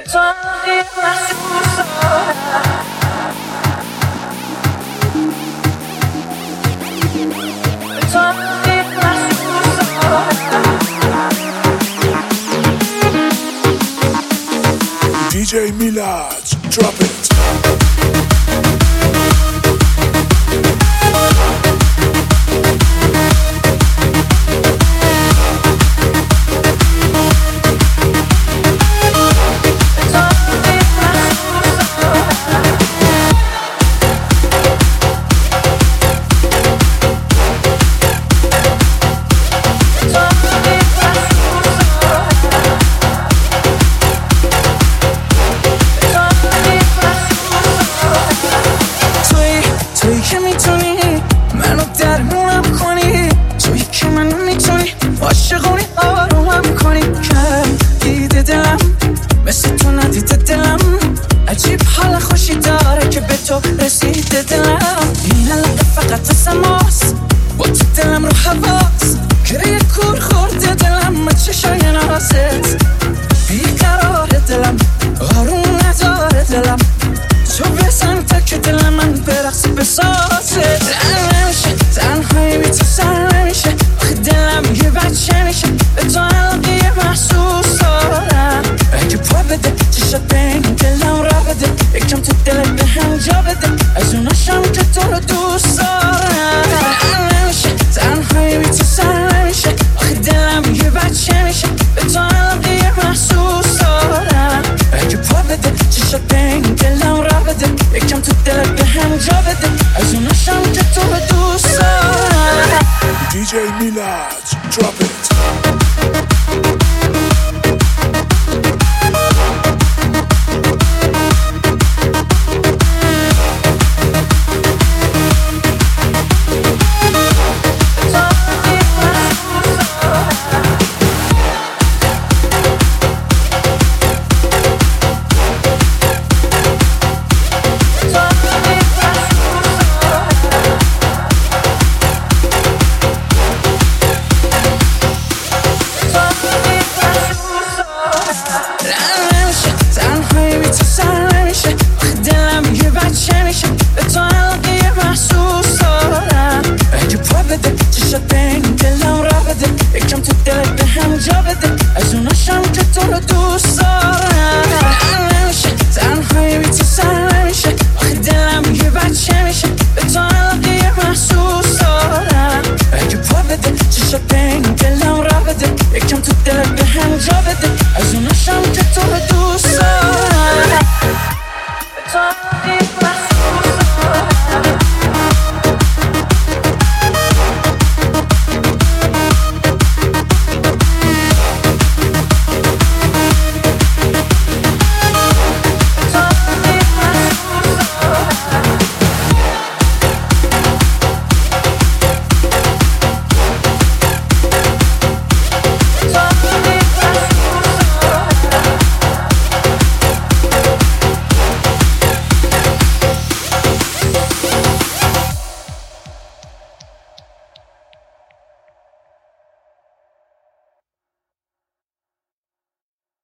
DJ Milad, drop it. رسیده دلم این علقه فقط سماس با تو دلم رو حواس گره کور خورده دلم ما چشای نازت بیقرار دلم آروم نداره دلم تو بزن تا که دلم من برقص بسازه نمیشه تنهایی بی تو سر نمیشه آخه دلم یه بچه میشه به تو علقه محسوس دارم اگه پا بده چشات بین دلم را بده یکم تو دلت به هم جا بده از اوناشم که تو رو دوست دارم نمیشه تنهایی بی تو سر نمیشه آخه دلم یه بچه میشه به تو علقه محسوس دارم اگه پا بده چشات بین دلم را بده یکم تو دلت به هم جا بده از اوناشم که تو رو دوست دارم DJ Milad